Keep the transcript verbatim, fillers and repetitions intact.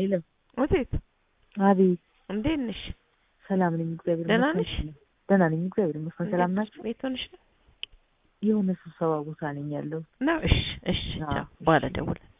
ሄሎ ወዴት አቤት እንዴት ነሽ? ሰላም ነኝ እግዚአብሔር ደህና ይመስገን ነሽ? ደህና ነኝ እግዚአብሔር ይመስገን ሰላም ናችሁ? ቤት ሆነሽ ነው? የሆነ ስብሰባ ቦታ ነኝ ያለው ነው እሺ እሺ ቻው በኋላ ደውል